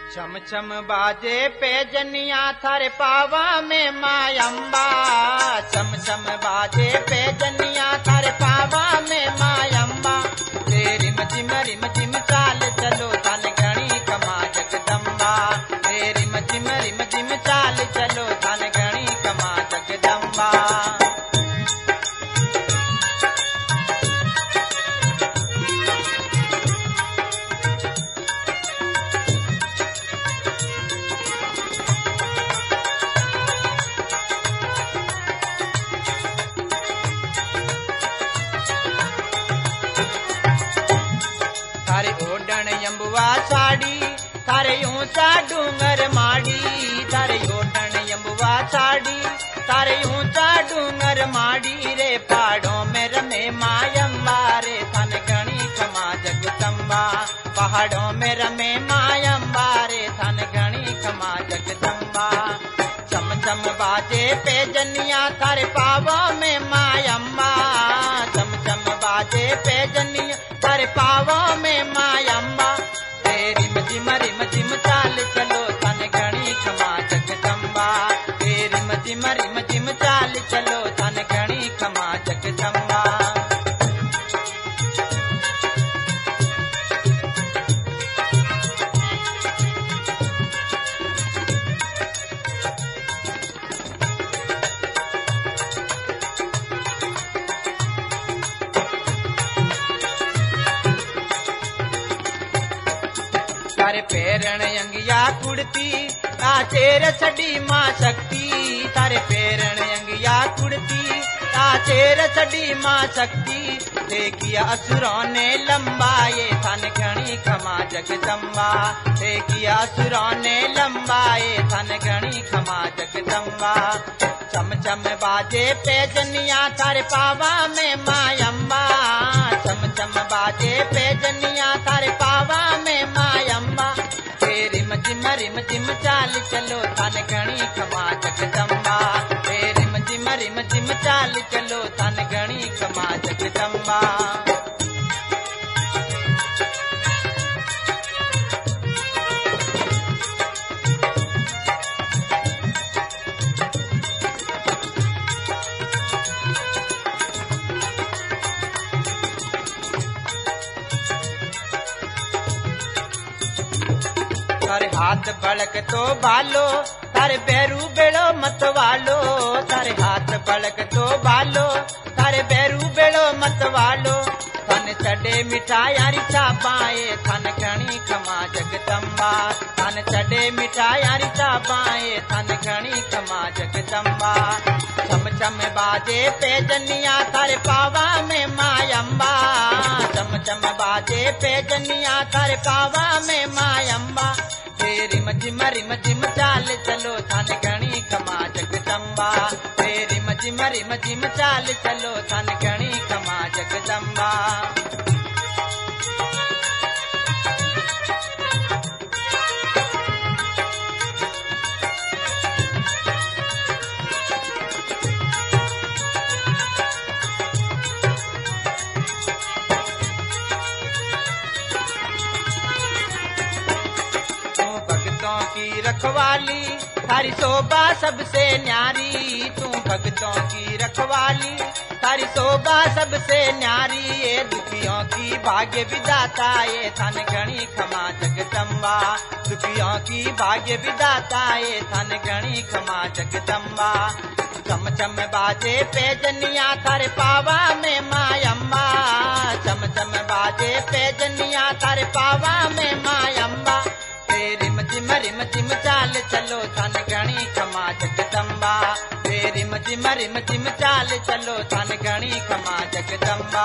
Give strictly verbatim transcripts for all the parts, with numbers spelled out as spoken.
छम छम बाजे पैजनिया थारे पावा में मायम्बा। छम छम बाजे पैजनिया थारे पावा में मायम्बा। रे रिम झिम रिम झिम चाल चलो धन गणी कमा जगदम्बा। रे रिम झिम रिम झिम चाल चलो धन गणी कमा जगदम्बा। थारे ओडण यंबुआ साड़ी थारे ऊंचा डूंगर माड़ी। थारे ओडण यंबुआ साड़ी थारे ऊंचा डूंगर माड़ी। रे पहाड़ों में रमे मायम्बा। रे थन गणी खमा जगदम्बा। पहाड़ों में रमे मायम्बा। रे थन गणी खमा जगदम्बा। चम चम बाजे पैजनिया थारे पावा में मायम्बा। चम चम बाजे पैजनिया थारे पावा में मायम्बा। रे रिम झिम रिम झिम चाल चलो धन गणी खमा जगदम्बा। रे रिम झिम रिम झिम चाल चलो धन गणी खमा जगदम्बा। थारे पेरण अंगिया कुड़ती ताचेर छड़ी मां शक्ति। थारे पेरण अंगिया कुड़ती ताचेर छड़ी मां शक्ति। देखिया असुरों ने लंबाए थन गणी खमा जगदम्बा। देखिया असुरों ने लंबाए थन गणी खमा जगदम्बा। चम चम बाजे पैजनिया थारे पावा में मायम्बा। चम चम बाजे पैजनिया थारे पावा में मायम्बा। रे रिम झिम रिम झिम चाल चलो धन गणी खमा जगदम्बा। रे रिम झिम रिम झिम चाल चलो धन गणी खमा जगदम्बा। थारे हाथ बड़क तो बालो थारे बैरू बेड़ो मत वालो। थारे हाथ बड़क तो बालो थारे बैरू बेड़ो मत वालो। थन चढ़े मिठायारी चाबाए थन गणी खमा जगदम्बा। थन चढ़े मिठायारी चाबाए थन गणी खमा जगदम्बा। चम चम बाजे पैजनिया थारे पावा में मायम्बा। चम चम बाजे पैजनिया थारे पावा में मायम्बा। रे रिम झिम रिम झिम चाल चलो धन गणी खमा जगदम्बा। रे रिम झिम रिम झिम चाल चलो धन गणी खमा जगदम्बा। की रखवाली थारी शोभा सबसे न्यारी। तू भक्तों की रखवाली थारी शोभा सबसे न्यारी। ये दुखियों की भाग्य विदाता ये थन गणी खमा जगदम्बा। दुखियों की भाग्य विदाता ये थन गणी खमा जगदम्बा। चम चम बाजे पैजनिया थारे पावा में मायम्बा। चम चम बाजे पैजनिया थारे पावा में मायम्बा। रे रिम झिम रिम झिम चाल चलो धन गणी खमा जगदम्बा। रे रिम झिम रिम झिम चाल चलो धन गणी खमा जगदम्बा।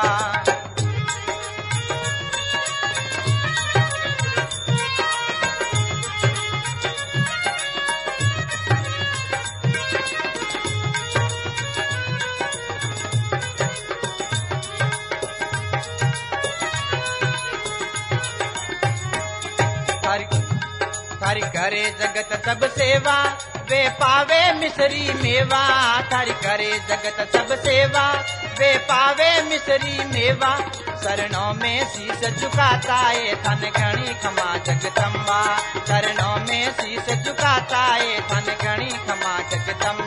थारी करे जगत सब सेवा वे पावे मिसरी मेवा। थारी करे जगत सब सेवा वे पावे मिसरी मेवा। शरणों में शीश झुकाता है धन घणी खमा जगदम्बा। शरणों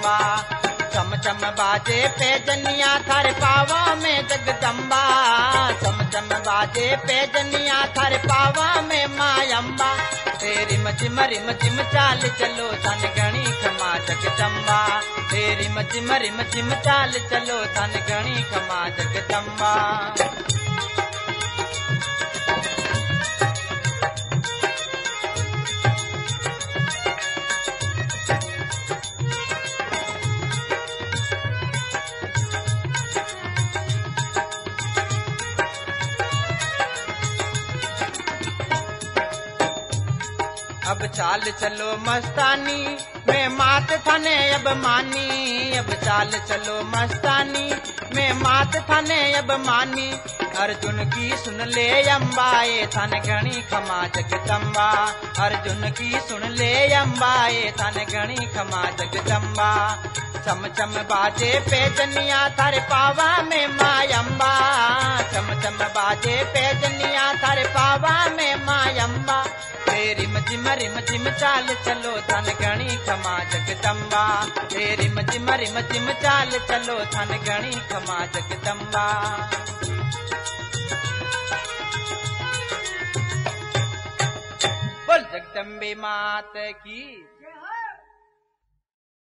जगदम्बा। चम चम बाजे पैजनिया थारे पावा में जगदम्बा। चम चम बाजे पैजनिया थारे पावा में मायम्बा। तेरी मजिम रिम जिम चाल चलो धन गणी खमा जगदम्बा। तेरी मजिम रिम जिम चाल चलो धन गणी खमा जगदम्बा। अब चाल चलो मस्तानी मैं मात थाने अब मानी। अब चाल चलो मस्तानी मैं मात थाने अब मानी। अर्जुन की सुन ले अम्बाए थान गणी खमा जगदम्बा। अर्जुन की सुन ले अम्बाए थान गणी खमा जगदम्बा। चम चम बाजे पैजनिया थारे पावा में मायम्बा। चम चम बाजे पैजनिया थारे पावा में मायम्बा। तेरी मजिम रिम जिम चाल चलो धन गणी खमा जगदम्बा। तेरी मजिम रिम जिम चाल चलो धन गणी खमा जगदम्बा। बोल जगदम्बे मात की।